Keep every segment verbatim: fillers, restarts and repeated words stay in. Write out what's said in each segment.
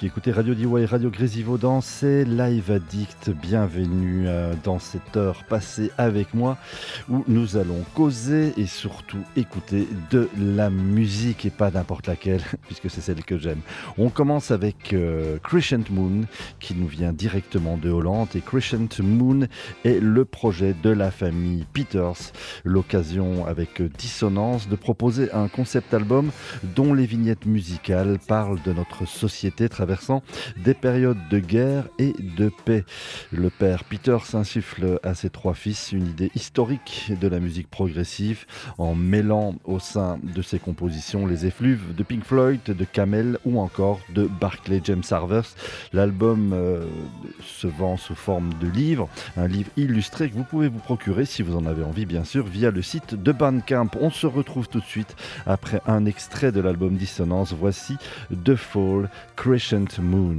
qui écoutez Radio D Y et Radio Grésivaudan, c'est Live Addict. Bienvenue euh, dans cette heure passée avec moi où nous allons causer et surtout écouter de la musique et pas n'importe laquelle puisque c'est celle que j'aime. On commence avec euh, Crescent Moon qui nous vient directement de Hollande et Crescent Moon est le projet de la famille Peters. L'occasion avec Dissonance de proposer un concept album dont les vignettes musicales parlent de notre société traversant des périodes de guerre et de paix. Le père Peters insuffle à ses trois fils une idée historique de la musique progressive en mêlant au sein de ses compositions les effluves de Pink Floyd, de Camel ou encore de Barclay James Harvers. L'album euh, se vend sous forme de livre, un livre illustré que vous pouvez vous procurer si vous en avez envie bien sûr via le site de Bandcamp. On se retrouve tout de suite après un extrait de l'album Dissonance. Voici The Fall, Crescent Moon.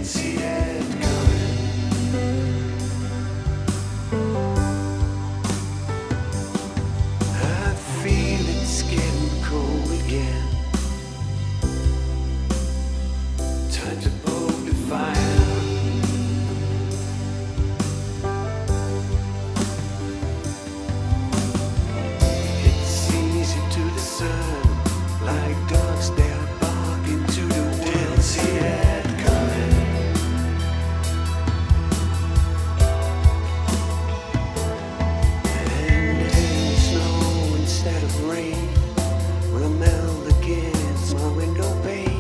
see it coming. I feel it's getting cold again. Time to poke the fire. It's easy to discern, like dogs that are barking to the wind. Didn't see it coming. And heavy snow instead of rain will melt against my window pane.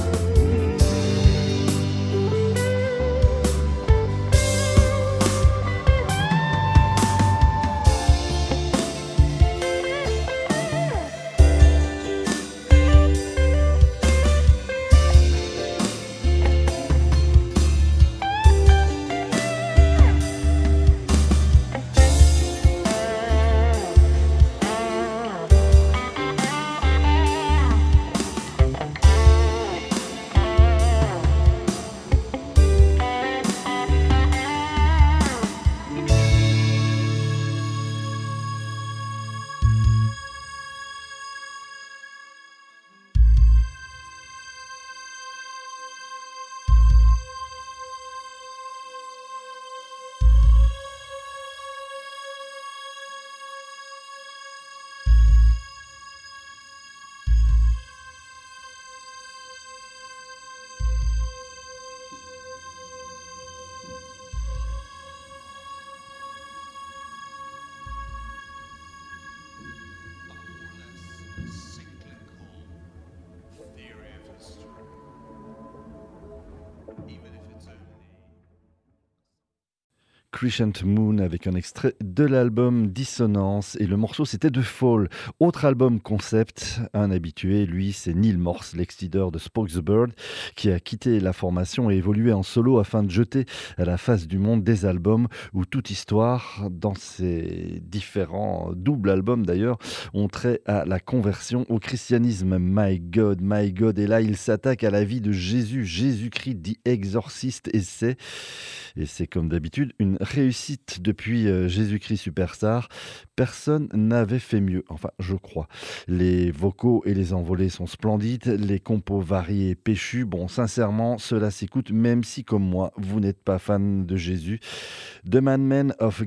Crescent Moon avec un extrait de l'album Dissonance et le morceau c'était The Fall. Autre album concept, un habitué, lui c'est Neil Morse, l'ex-leader de Spoke the Bird, qui a quitté la formation et évolué en solo afin de jeter à la face du monde des albums où toute histoire, dans ces différents doubles albums d'ailleurs, ont trait à la conversion au christianisme. My God, My God, et là il s'attaque à la vie de Jésus, Jésus-Christ dit exorciste et c'est, et c'est comme d'habitude une réussite depuis euh, Jésus-Christ Superstar. Personne n'avait fait mieux, enfin je crois. Les vocaux et les envolées sont splendides, les compos variés et péchus. Bon, sincèrement, cela s'écoute même si comme moi, vous n'êtes pas fan de Jésus. The Madman of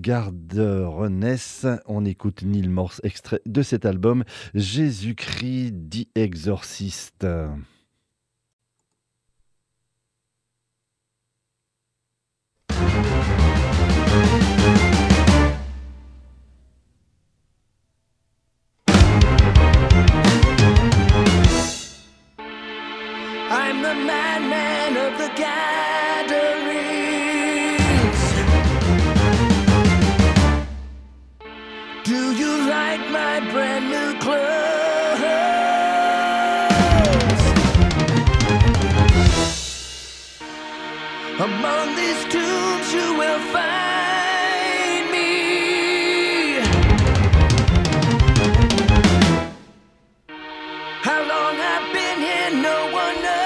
Gardreness, on écoute Neil Morse, extrait de cet album Jésus-Christ dit exorciste. I'm the madman of the gatherings. Do you like my brand new clothes? Among these tombs you will find me. How long I've been here, no one knows.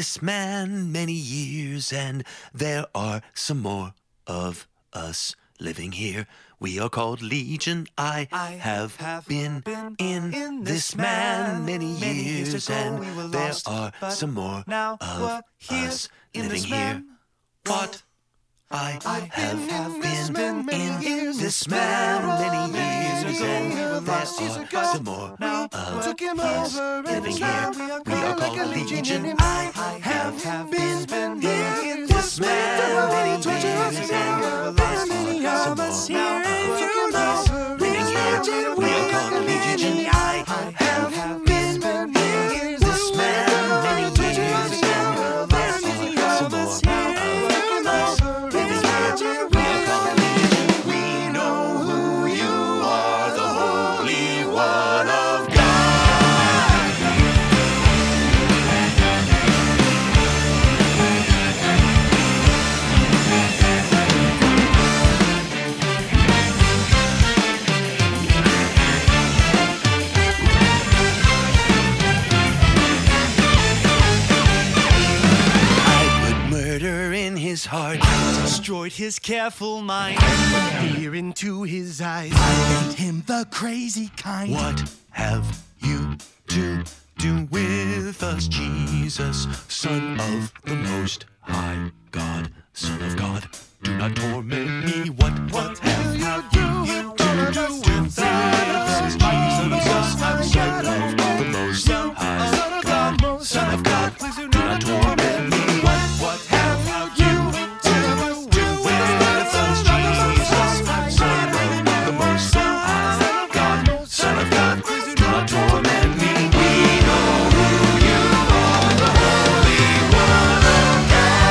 this man many years, and there are some more of us living here. We are called Legion. I, I have, have been, been in, in this this man man many many years, years ago and we were there lost, are but some more now of we're here us in living this here. man. What? I, I have, have been, been in, in this man many years, and there lost years are ago. some more Now of took him us over and living now here. we are We are called called Legion. Legion. I I have have been been in in this man many twenty years, years and ago. there are Many some of us more here, of and you us know, living here. We are called Legion. I have been in this man many years, and there are some more of us living here. We are called Legion. We know who you are, the Holy One of God. I put murder in his heart. destroyed his careful mind. Put fear into his eyes. I made him the crazy kind. What have you to do with us, Jesus, Son of the Most High God, Son of God? Do not torment me. What, what have you to do with us, Jesus, Son of the Most High God, Son of God? Do not torment me. What, what have you to do with us, Jesus, Son of the Most High God, Son of God? Do not torment me. We know who you are, the Holy One of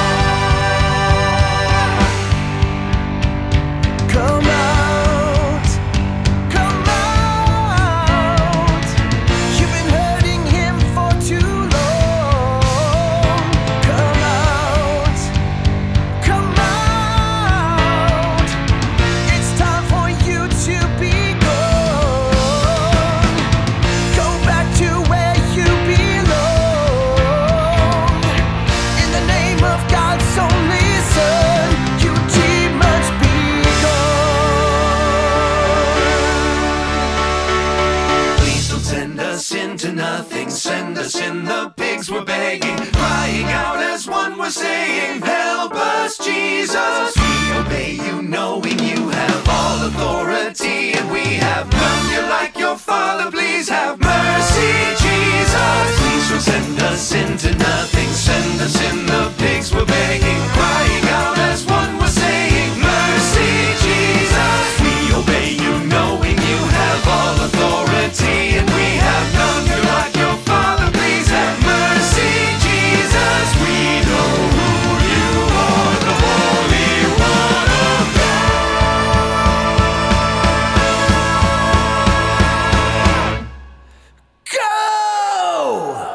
God. Come out, come out. You've been hurting him for too long. Come out, come out. It's time for you to be gone. Go back to where you belong. In the name of God's only Son, you demons be gone. Please don't send us into nothing. Send us in the pigs we're begging, crying out as one we're saying, help us, Jesus. We obey you, knowing you have all authority, and we have none. You're like your Father. Please have mercy, Jesus. Please don't send us into nothing. Send us in the pigs we're begging, crying out as one we're saying, mercy, Jesus. We obey you, knowing you have all authority, and we have none. You're like your Father. Please have mercy, Jesus. We know who you are, the Holy One of God. Go!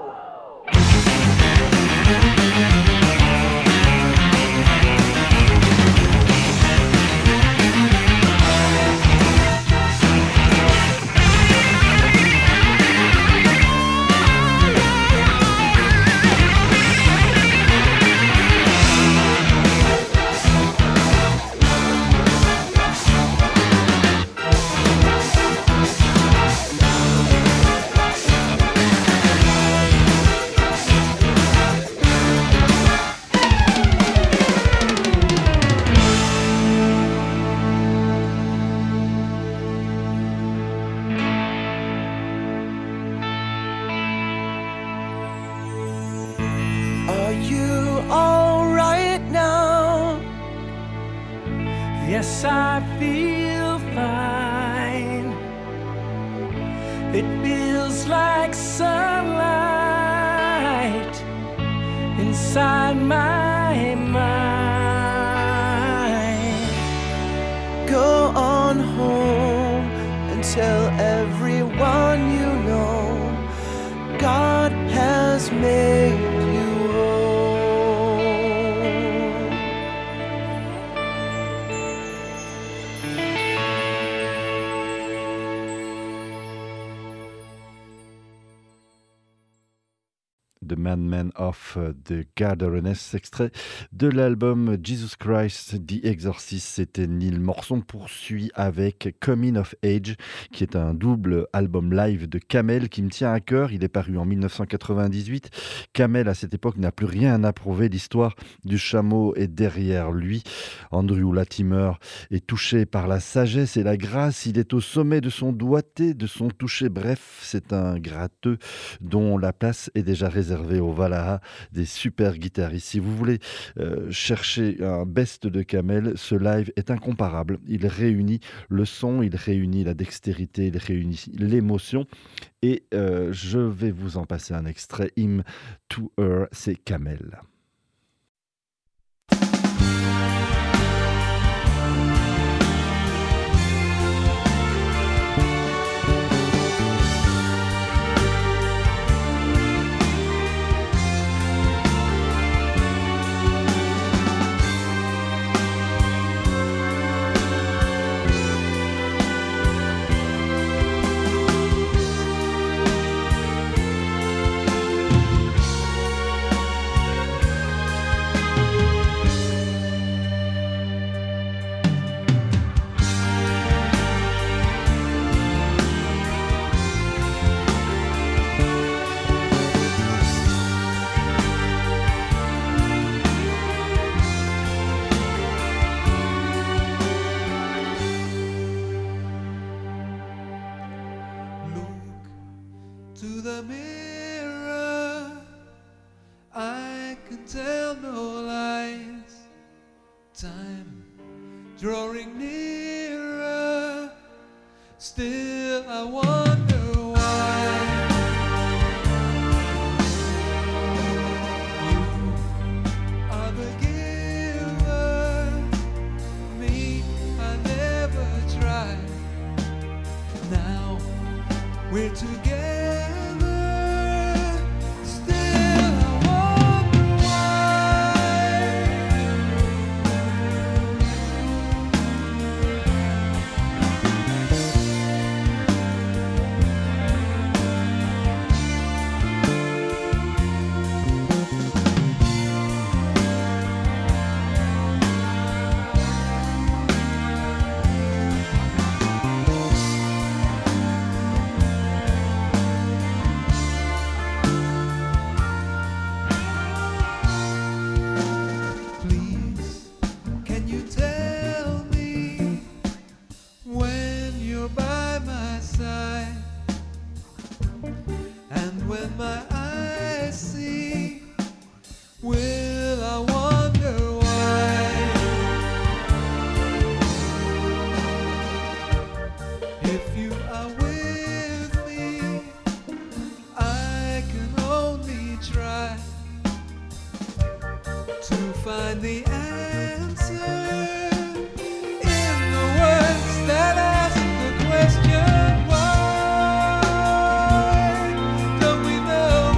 Are you alright now? Yes, I feel fine. It feels like sunlight inside my mind. Go on home and tell everyone you know God has made you whole. The Madman of the Gadarene, extrait de l'album Jesus Christ The Exorcist. C'était Neil Morson poursuit avec Coming of Age, qui est un double album live de Kamel qui me tient à cœur. Il est paru en dix-neuf cent quatre-vingt-dix-huit. Kamel, à cette époque, n'a plus rien à prouver. L'histoire du chameau est derrière lui. Andrew Latimer est touché par la sagesse et la grâce. Il est au sommet de son doigté, de son toucher. Bref, c'est un gratteux dont la place est déjà réservée au Valhalla des super guitaristes. Si vous voulez euh, chercher un best de Kamel, ce live est incomparable. Il réunit le son, il réunit la dextérité, il réunit l'émotion. Et euh, je vais vous en passer un extrait. Hymn to Her, c'est Kamel. To the mirror, I can tell no lies. Time drawing nearer, still I wonder why. You are the giver, me I never tried. Now we're together. Find the answer in the words that ask the question, why don't we know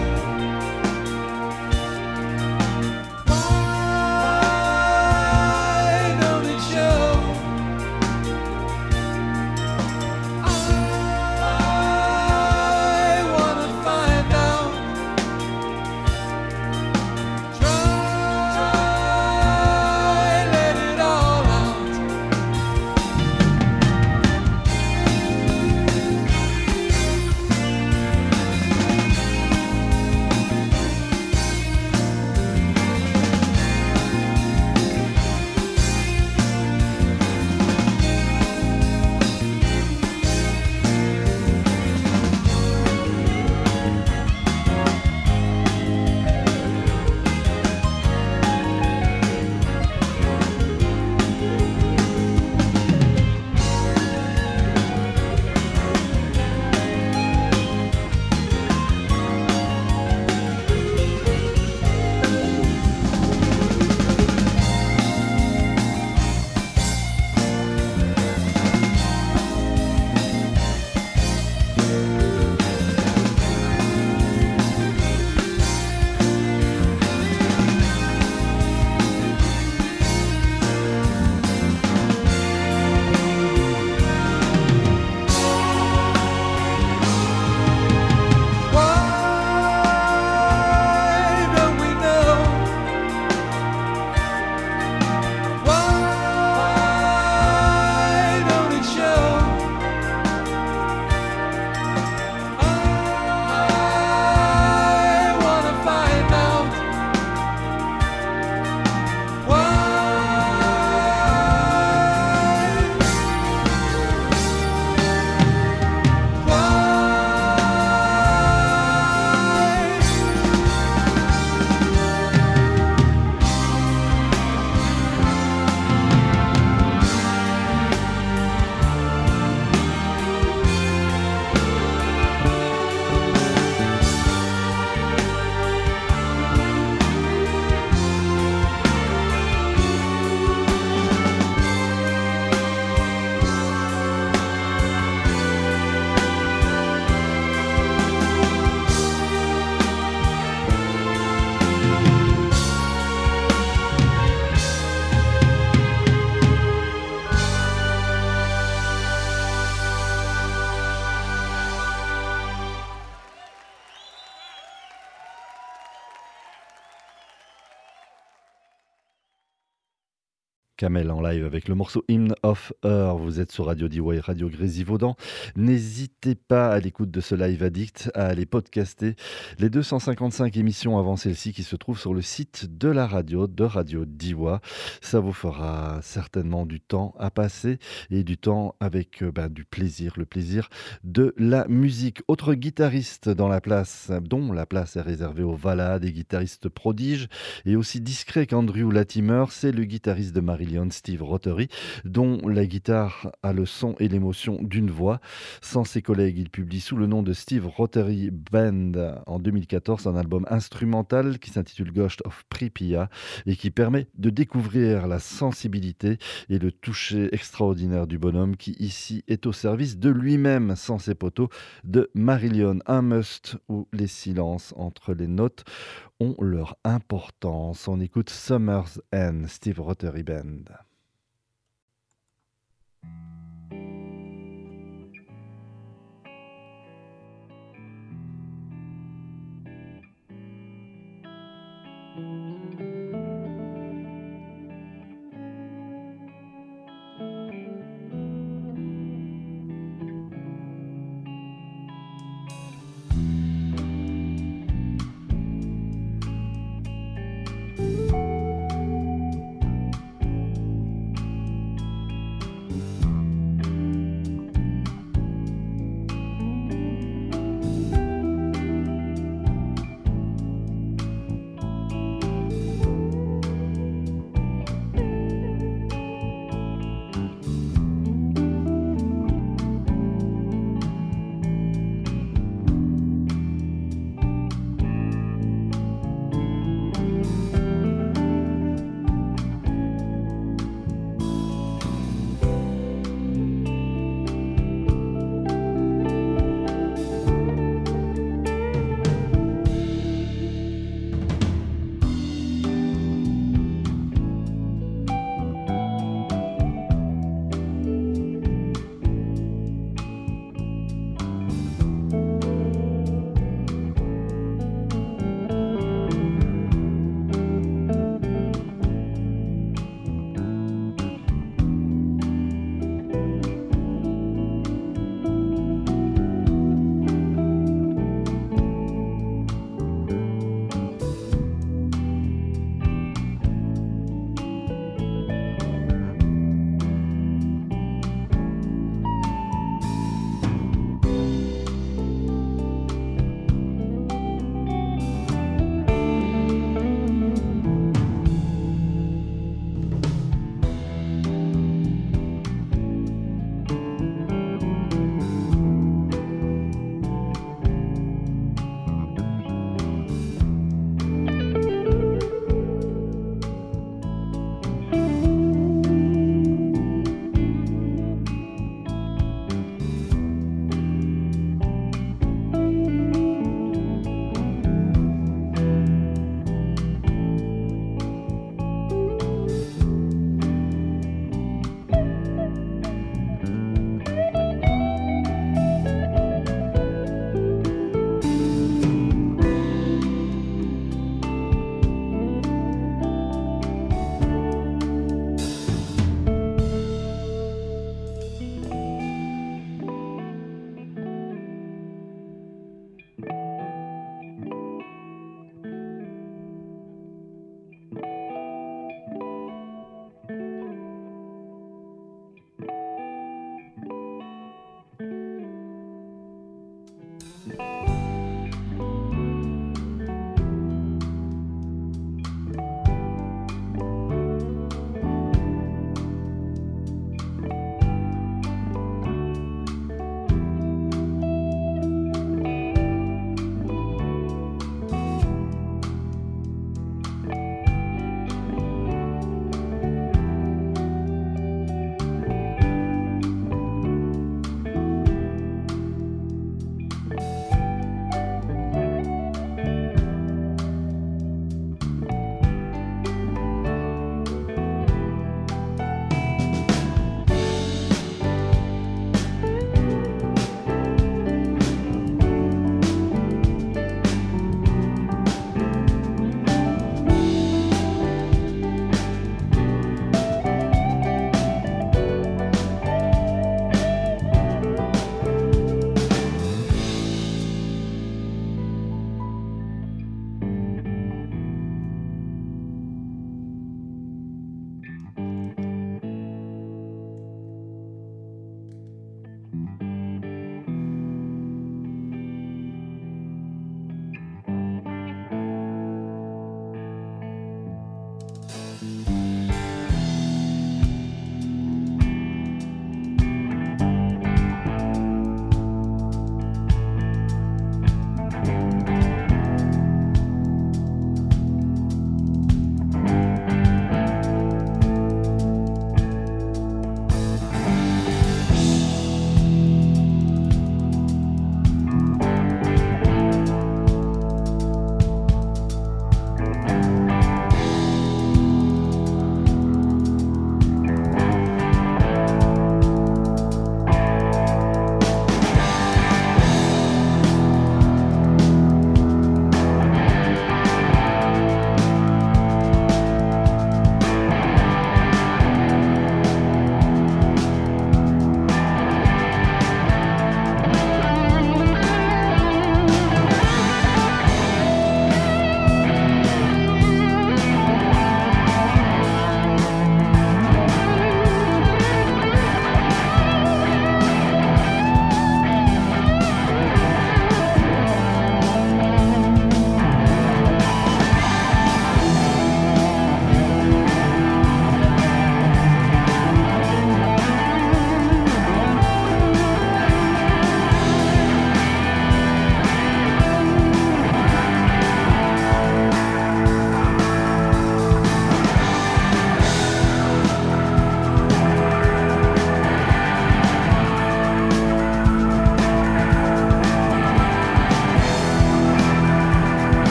Kamel en live avec le morceau Hymn of Her. Vous êtes sur Radio D Y, Radio Grésivaudan. N'hésitez pas à l'écoute de ce live addict à aller podcaster les deux cent cinquante-cinq émissions avant celle-ci qui se trouvent sur le site de la radio, de Radio D Y. Ça vous fera certainement du temps à passer et du temps avec euh, ben, du plaisir, le plaisir de la musique. Autre guitariste dans la place, dont la place est réservée aux Valades, des guitaristes prodiges et aussi discret qu'Andrew Latimer, c'est le guitariste de Marillion, Steve Rothery, dont la guitare a le son et l'émotion d'une voix. Sans ses collègues, il publie sous le nom de Steve Rothery Band en deux mille quatorze un album instrumental qui s'intitule Ghost of Pripyat et qui permet de découvrir la sensibilité et le toucher extraordinaire du bonhomme qui ici est au service de lui-même sans ses poteaux de Marillion. Un must où les silences entre les notes ont leur importance. On écoute Summer's End, Steve Rothery Band.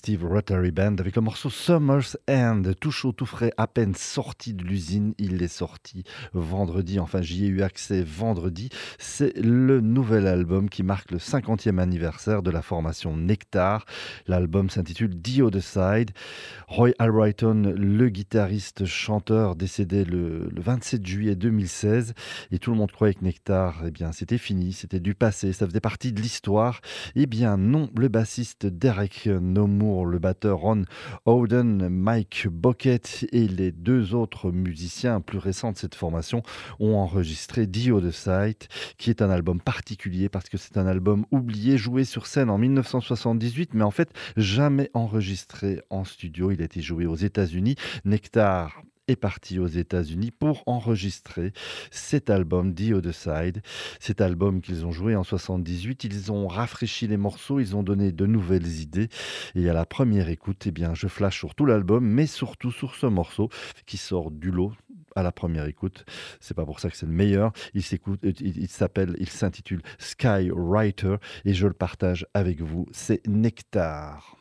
Steve Rotary Band avec le morceau Summer's End, tout chaud, tout frais, à peine sorti de l'usine. Il est sorti vendredi, enfin j'y ai eu accès vendredi. C'est le nouvel album qui marque le cinquantième anniversaire de la formation Nectar. L'album s'intitule The Other Side. Roy Albrighton, le guitariste chanteur décédé le, le vingt-sept juillet deux mille seize, et tout le monde croyait que Nectar, eh bien, c'était fini, c'était du passé, ça faisait partie de l'histoire. Eh bien non, le bassiste Derek Nomour, le batteur Ron Howden, Mike Bucket et les deux autres musiciens plus récents de cette formation ont enregistré The Other Side, qui est un album particulier parce que c'est un album oublié, joué sur scène en mille neuf cent soixante-dix-huit, mais en fait jamais enregistré en studio. Il a été joué aux États-Unis. Nectar est parti aux États-Unis pour enregistrer cet album The Other Side. Cet album qu'ils ont joué en soixante-dix-huit, ils ont rafraîchi les morceaux, ils ont donné de nouvelles idées, et à la première écoute, eh bien, je flash sur tout l'album, mais surtout sur ce morceau qui sort du lot à la première écoute. C'est pas pour ça que c'est le meilleur. Il s'écoute, il, il s'appelle, il s'intitule Skywriter, et je le partage avec vous. C'est Nectar.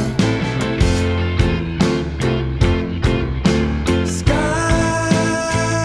Sky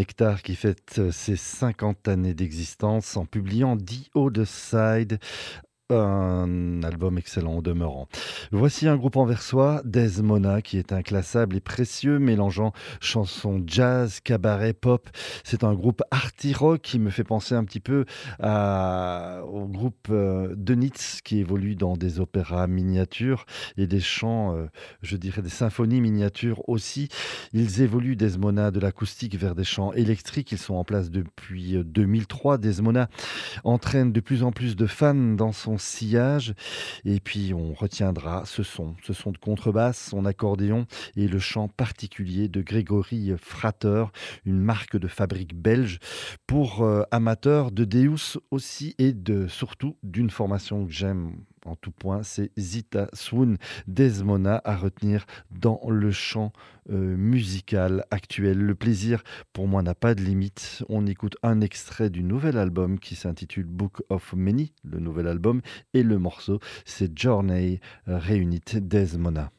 Nectar qui fête ses cinquante années d'existence en publiant The Other Side, un album excellent au demeurant. Voici un groupe anversois, Desmona, qui est inclassable et précieux, mélangeant chansons jazz, cabaret, pop. C'est un groupe arty rock qui me fait penser un petit peu à, au groupe euh, Dönitz, qui évolue dans des opéras miniatures et des chants, euh, je dirais des symphonies miniatures aussi. Ils évoluent, Desmona, de l'acoustique vers des chants électriques. Ils sont en place depuis deux mille trois. Desmona entraîne de plus en plus de fans dans son sillage, et puis on retiendra ce son, ce son de contrebasse, son accordéon et le chant particulier de Grégory Frater, une marque de fabrique belge pour euh, amateurs de Deus aussi et de surtout d'une formation que j'aime en tout point, c'est Zita Swoon, Desmona à retenir dans le chant euh, musical actuel. Le plaisir pour moi n'a pas de limite. On écoute un extrait du nouvel album qui s'intitule Book of Many, le nouvel album, et le morceau c'est Journey euh, Reunite Desmona.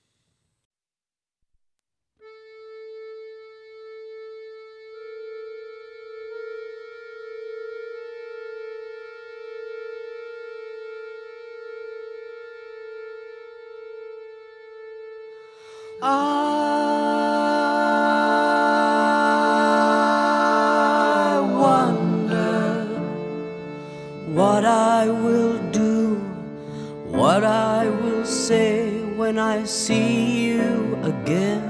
I wonder what I will do, what I will say when I see you again.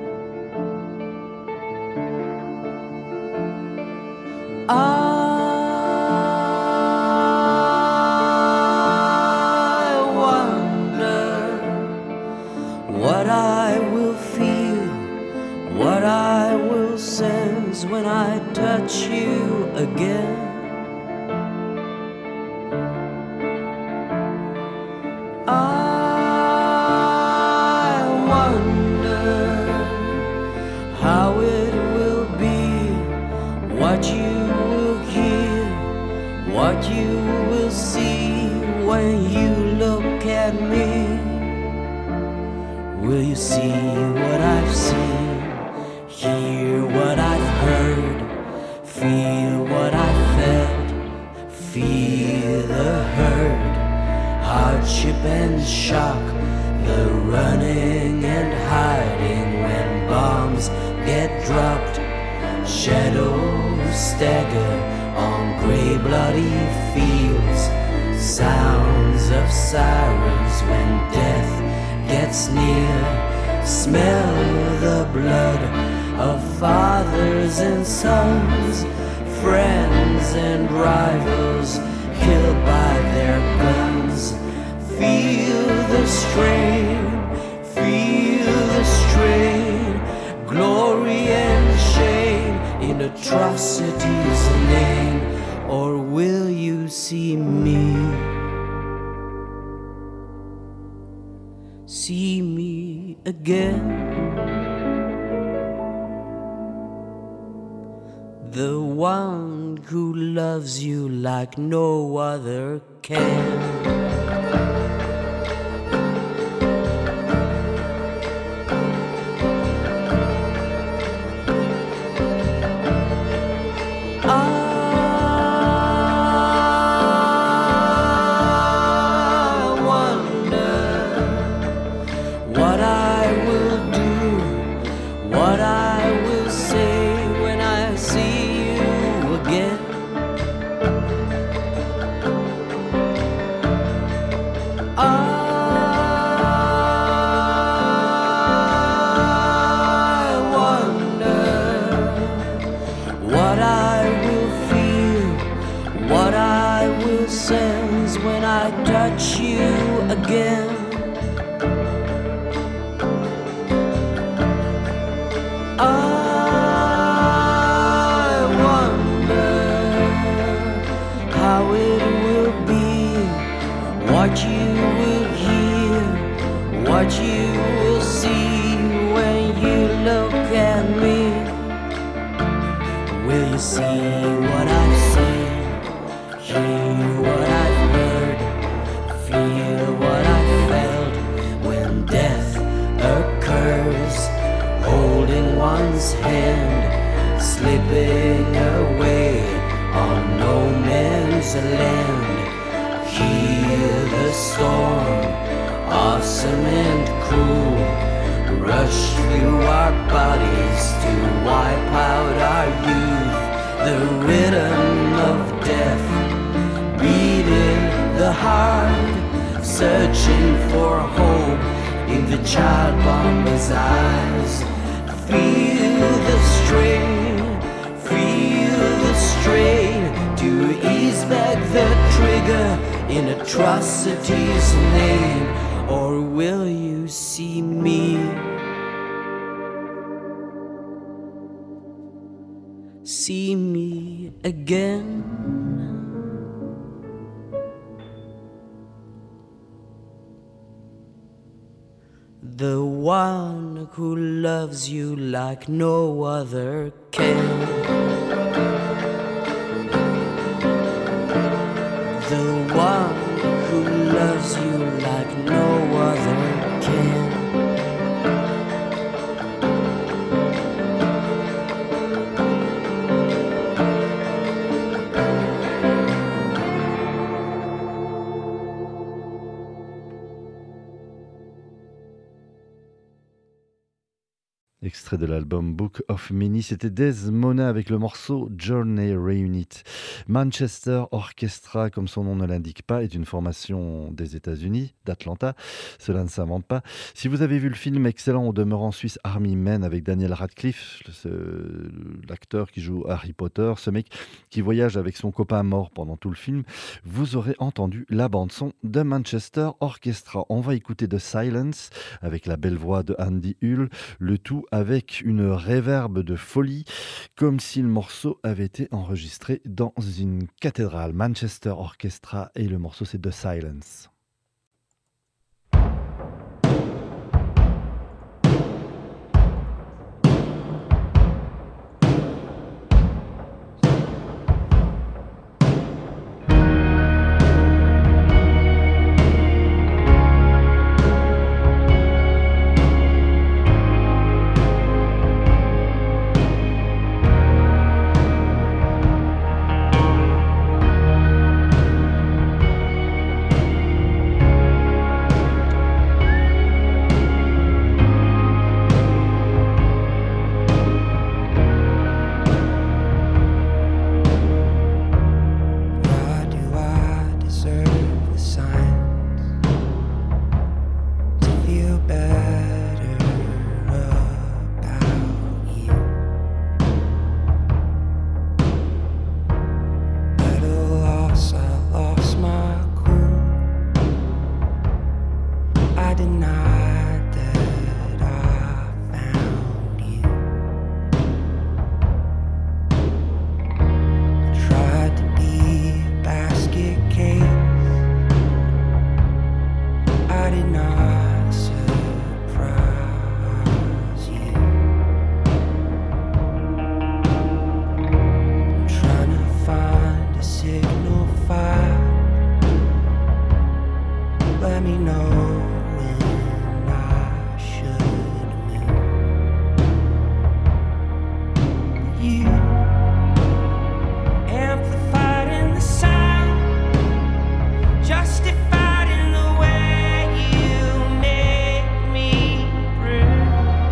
I wonder what I will feel, what I will sense when I touch you again. I wonder how it will be, what you will hear, what you will see when you look at me. Will you see what I've seen, hear what I've heard, feel what I've felt, feel the hurt, hardship and shock, the running and hiding when bombs get dropped, shadows stagger on grey bloody fields, sounds of sirens when death gets near, smell the blood of fathers and sons, friends and rivals killed by their guns. Feel the strain, feel the strain, glory and shame in atrocity's name, or will you see me? See me again. The one who loves you like no other can. Slip a land. Hear the storm, awesome and cruel, rush through our bodies to wipe out our youth. The rhythm of death beating the heart, searching for hope in the child bomber's eyes. Feel the strain, feel the strain to ease back the trigger in atrocity's name. Or will you see me? See me again? The one who loves you like no other can. The one who loves you like no other can. Extrait de l'album Book of Mini, c'était Desmona avec le morceau Journey Reunite. Manchester Orchestra, comme son nom ne l'indique pas, est une formation des États-Unis, d'Atlanta. Cela ne s'invente pas. Si vous avez vu le film excellent au demeurant suisse Army Men avec Daniel Radcliffe, ce- l'acteur qui joue Harry Potter, ce mec qui voyage avec son copain mort pendant tout le film, vous aurez entendu la bande-son de Manchester Orchestra. On va écouter The Silence avec la belle voix de Andy Hull, le tout avec une réverbe de folie, comme si le morceau avait été enregistré dans une cathédrale. Manchester Orchestra et le morceau c'est The Silence. Why do I deserve the signs to feel better about you? At a loss, I lost my cool. I denied that I found you. Tried to be a basket case. I did not surprise you. I'm trying to find a signal fire. Let me know when I should move. You amplified in the sound, justified in the way you make me breathe.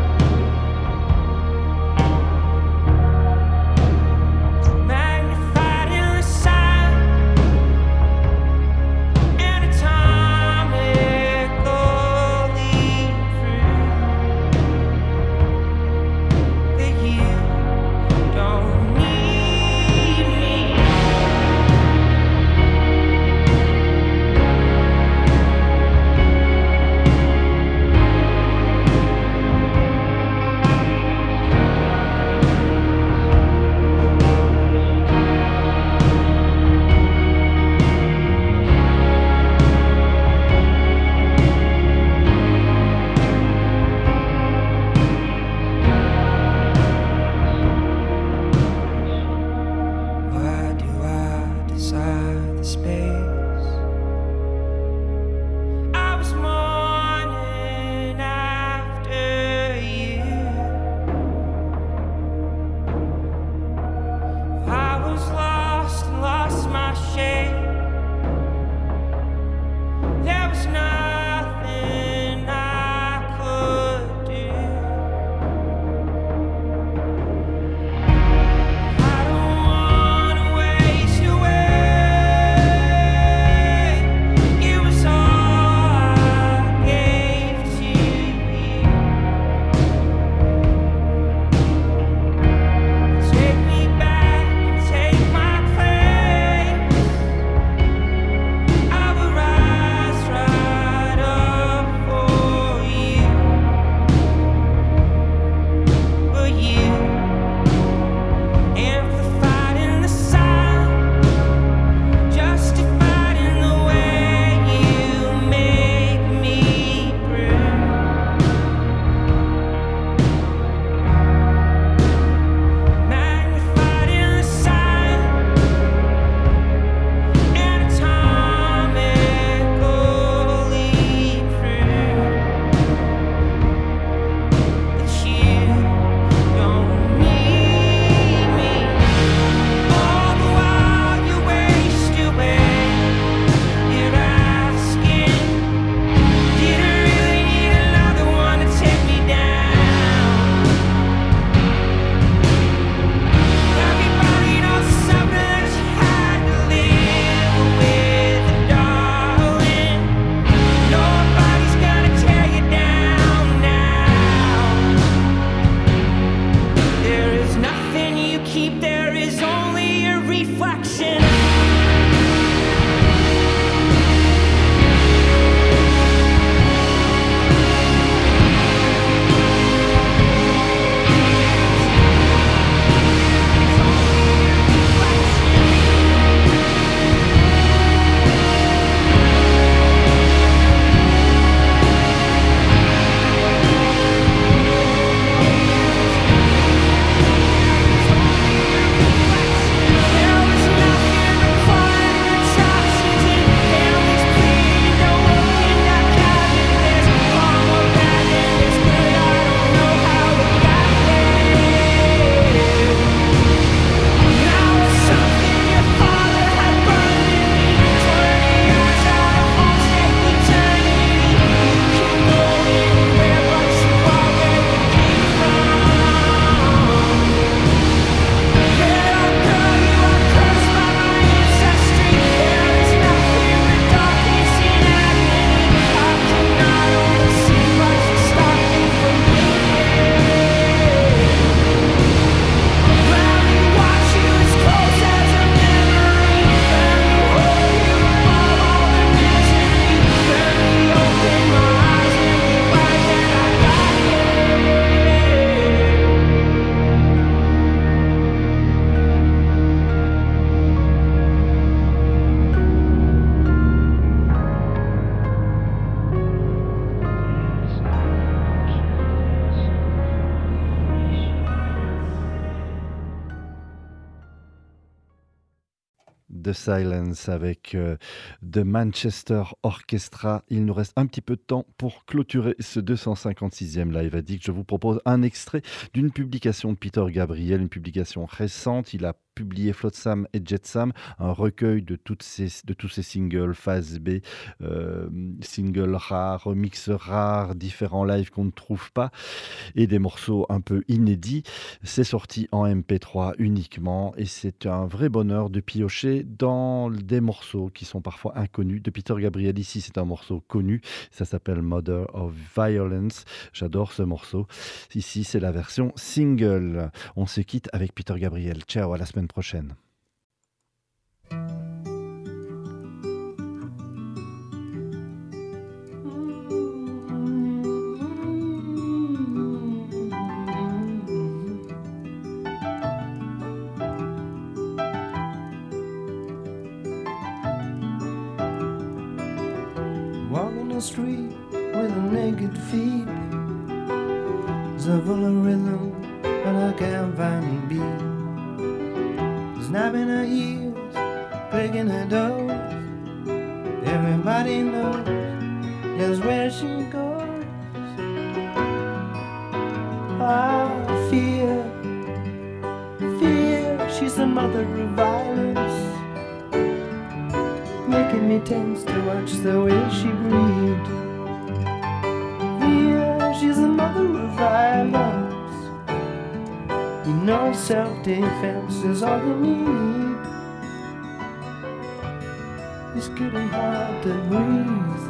Magnified in the sound, anatomically prove that you don't need me. Why do I desire the space? I was mourning after you. I was lost and lost my shape. The Silence avec euh, The Manchester Orchestra. Il nous reste un petit peu de temps pour clôturer ce deux cent cinquante-sixième Live Addict. Je vous propose un extrait d'une publication de Peter Gabriel, une publication récente. Il a publié Flotsam et Jetsam, un recueil de, toutes ces, de tous ces singles, phase B, euh, singles rares, remix rares, différents lives qu'on ne trouve pas, et des morceaux un peu inédits. C'est sorti en M P trois uniquement, et c'est un vrai bonheur de piocher dans des morceaux qui sont parfois inconnus. De Peter Gabriel, ici, c'est un morceau connu, ça s'appelle Mother of Violence. J'adore ce morceau. Ici, c'est la version single. On se quitte avec Peter Gabriel. Ciao, à la semaine prochaine. Walking the street with a naked feet, so full of rhythm, but I can't find the beat. Snapping her heels, clicking her toes. Everybody knows that's where she goes. Ah, fear, fear, she's the mother of violence, making me tense to watch the way she breathed. Fear, she's the mother of violence. You know self-defense is all you need. It's getting hard to breathe.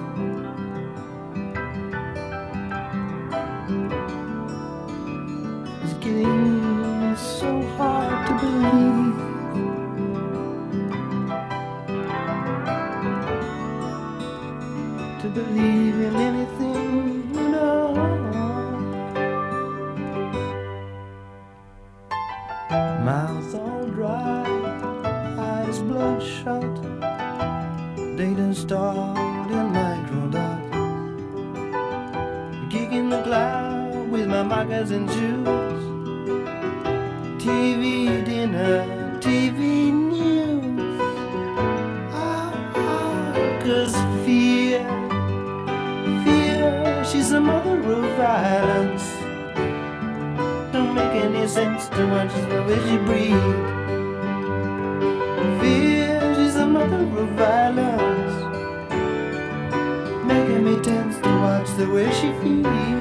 It's getting so hard to believe. To believe in anything, you know. Mouth all dry, eyes bloodshot. Data starred in microdot. Gig in the cloud with my markers and shoes. T V dinner, T V news. Ah, ah, 'cause fear, fear, she's the mother of violence. Don't make any sense to watch the way she breathes. Fear, she's the mother of violence, making me tense to watch the way she feels.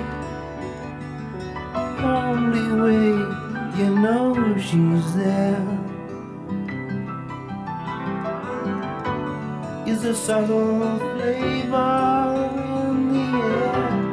Only way you know she's there is a subtle flavor in the air.